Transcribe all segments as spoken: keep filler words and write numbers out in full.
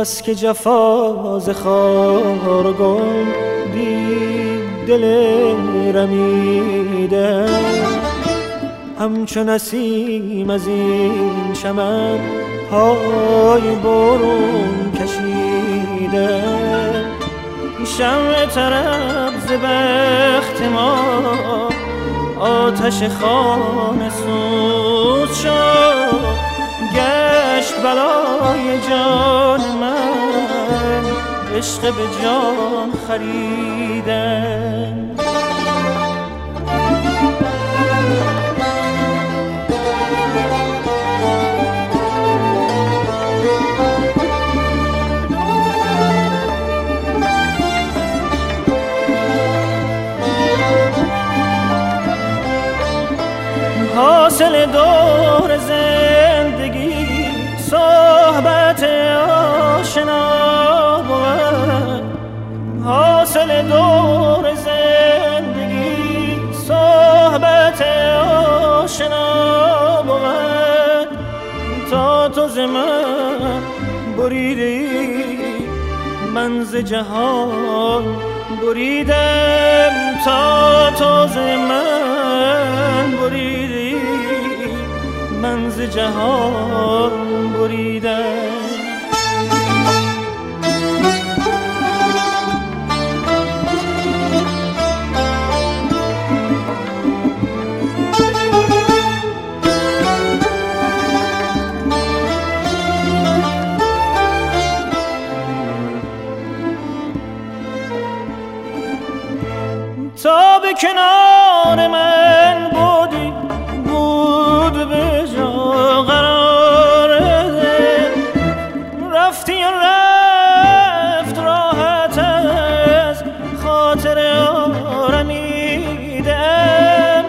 بس که جفاز خار و گل دید دل رمیده، همچو نسیم از این چمن پای برون کشیده. شمع طرب ز بخت ما آتش خانه سوز شد، گشت بلای جان من عشق به جان خریدن. حاصل دور زندگی صحبت آشنا بود، حاصل دور زندگی صحبت آشنا بود. تا تو ز من بریدی من ز جهان بریدم، تا تو ز من بریدی من ز جهان بریدم. تا به کنار من بودی بود به جا قرار ده، رفتی و رفت راحت از خاطر آرمیدم.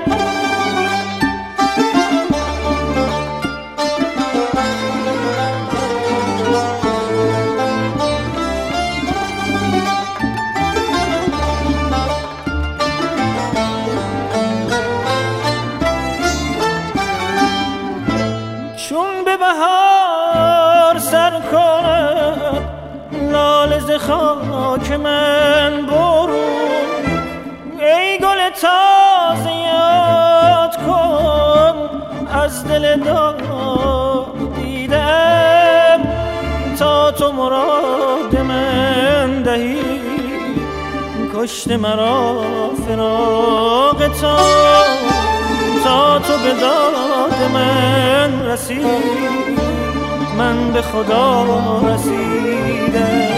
چون به بهار سر کند لاله ز خاک من برون، ای گل تازه یاد کن از دل داد دیدم. تا تو مراد من دهی کشت مرا فراق تو، تا تو به داد من رسید من به خدا رسیدم.